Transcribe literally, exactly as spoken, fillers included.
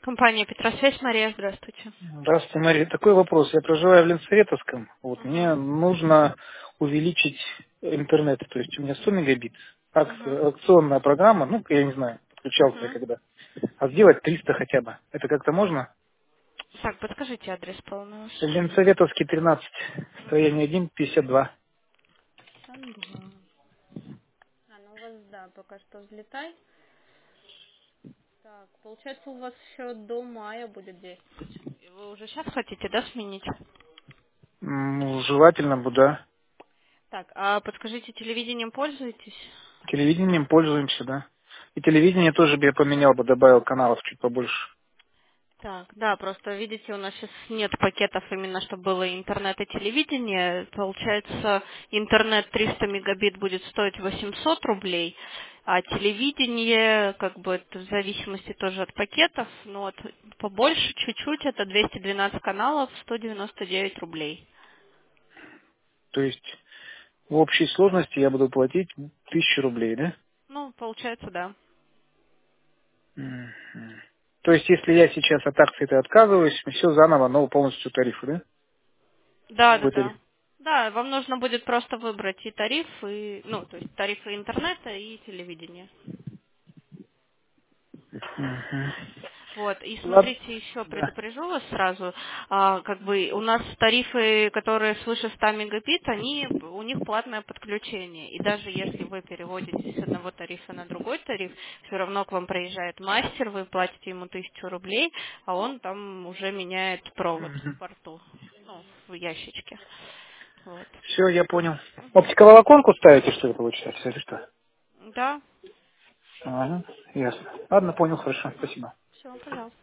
Компания Петросвязь, Мария, здравствуйте. Здравствуйте, Мария. Такой вопрос. Я проживаю в Ленсоветовском. Вот мне Угу. нужно увеличить интернет. То есть у меня сто мегабит. Ак- Угу. акционная программа, ну, я не знаю, подключался я Угу. когда. А сделать триста хотя бы. Это как-то можно? Так, подскажите адрес полный ваш. Ленсоветовский тринадцать. Строение один, пятьдесят два. пятьдесят два. А, ну у вас, да, пока что взлетай. Так, получается, у вас еще до мая будет действовать. И вы уже сейчас хотите, да, сменить? М, Ну, желательно бы, да. Так, а подскажите, телевидением пользуетесь? Телевидением пользуемся, да. И телевидение тоже бы я поменял бы, добавил каналов чуть побольше. Так, да, просто, видите, у нас сейчас нет пакетов именно, чтобы было интернет и телевидение. Получается, интернет триста мегабит будет стоить восемьсот рублей, а телевидение, как бы, это в зависимости тоже от пакетов, но вот побольше чуть-чуть, это двести двенадцать каналов, сто девяносто девять рублей. То есть в общей сложности я буду платить тысячу рублей, да? Ну, получается, да. Мгм. То есть, если я сейчас от акции-то отказываюсь, все заново, но полностью тарифы, да? Да, да, Новый тариф. да. Да, вам нужно будет просто выбрать и тариф, и, ну, то есть тарифы интернета и телевидения. Мгм. Вот, и Ладно. смотрите, еще Да. предупрежу вас сразу, а, как бы у нас тарифы, которые свыше ста мегабит, они, у них платное подключение. И даже если вы переводите с одного тарифа на другой тариф, все равно к вам приезжает мастер, вы платите ему тысячу рублей, а он там уже меняет провод в порту, ну, в ящичке. Вот. Все, я понял. Мгм. Оптиковолоконку ставите, что ли, получается, или что? Да, Ага, ясно. Ладно, понял, хорошо, спасибо. все, пожалуйста.